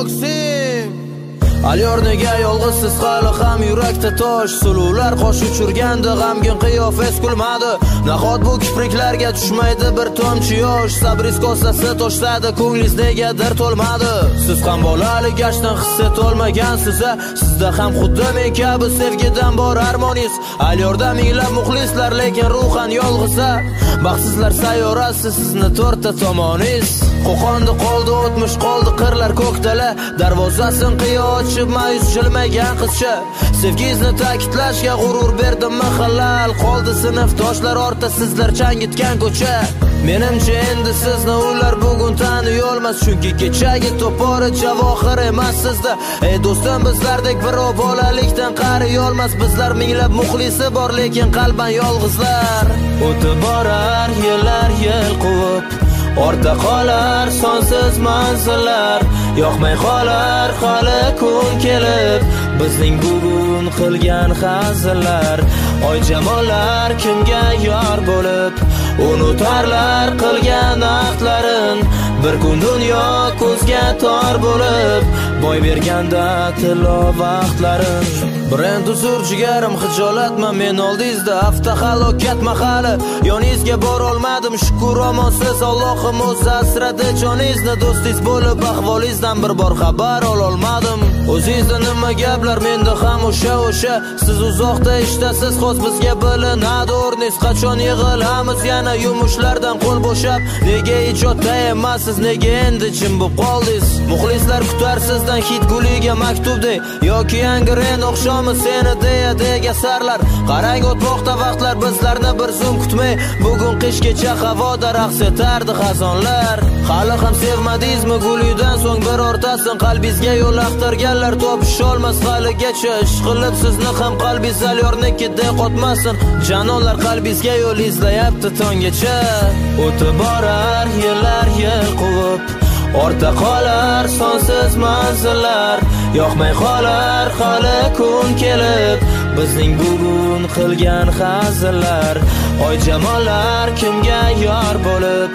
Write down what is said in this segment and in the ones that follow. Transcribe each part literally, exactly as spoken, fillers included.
Maksim Alyorniga yolg'izsiz hali ham yurakda tosh Suluvlar qosh uchirganda g'amgin qiyofas kulmadi Nahot bu kipriklarga tushmaydi bir tomchi yosh Sabris kosasi to'shsadi ko'nglingiz negadir to'lmadi Siz ham bolalik yoshdan his etolmagansiz Sizda ham xuddi men kabi sevgidan bor armoningiz Alyorda minglab muxlislar lekin ruhan yolg'iz Baxtsizlar sayyorasi sizni to'rtta tomoningiz Qo'qonda qoldi o'tmish qoldi qirlar ko'kdala Darvozasin qiyo ochib mayus jilmagan qizcha Sevgingizni ta'kidlashga g'urur berdimmi halal Qoldi sinfdoshlar ortda sizlar changitgan ko'cha Menimcha endi sizni ular bugun taniy olmas Chunki kechagi to'pori javohir emas sizda Ey do'stim bizlardek birov bolalikdan qariy olmas Bizlar minglab muxlisi bor lekin qalban yolg'izlar O'tib borar yillar yil quvib Orta qolar sonsiz manzillar Yoqmay qolar hali kun kelib Bizning bugun qilgan hazillar Oy jamollar kimga yor bo'lib Unutarlar qilgan ahdlarin Bir kun dunyo ko'zga tor bo'lib Boy berganda tilo vaqtlarin Brend uzr jigarim hijolatma men oldingizda Hafta halokat mahali Yoningizga borolmadim shukur omonsiz Allohim o'zi asradi joningizni Do'stingiz bo'lib ahvolingizdan bir bor xabar ololmadim O'zingizda nima gaplar menda ham o'sha o'sha Siz uzoqda ishdasiz hozir bizga bilinadi o'rningiz Qachon yig'ilamiz yana yumushlardan qo'l bo'shab Nega ijodda emassiz nega endi jim bo'lib qoldingiz Muxlislar kutar sizdan hit guliga maktubday Yoki yangi ren oqshomi seni deya dega sarlar Qarang o'tmoqda vaqtlar bizlarni bir zum kutmay Bugun qishgacha havoda raqs etardi xazonlar Hali ham sevmadingizmi guliydan so'ng bir o'rtasin Qalbingizga yo'l axtarganlar topisholmas haligacha Ish qilib sizni ham qalbingiz Alyornikiday qotmasin Janonlar qalbingizga yo'l izlayapti tongacha O'tib borar yillar yil quvib Orta qolar sonsiz manzillar Yoqmay qolar hali kun kelib Bizning bugun qilgan hazillar Oy jamollar kimga yor bo'lib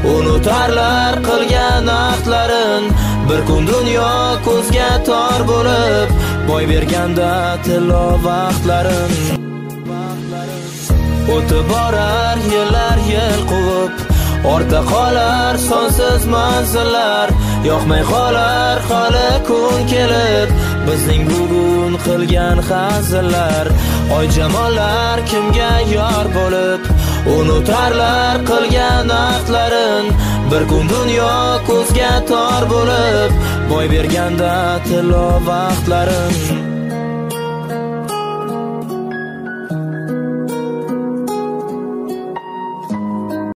Unutarlar qilgan ahdlarin Bir kun dunyo ko'zga tor bo'lib Boy berganda tilo vaqtlarin O'tib borar yillar yil quvib Orta qolar sonsiz manzillar Yoqmay qolar hali kun kelib Bizning bugun qilgan hazillar Oy jamollar kimga yor bo'lib Unutarlar qilgan ahdlarin Bir kun dunyo ko'zga tor bo'lib Boy berganda tilo vaqtlarin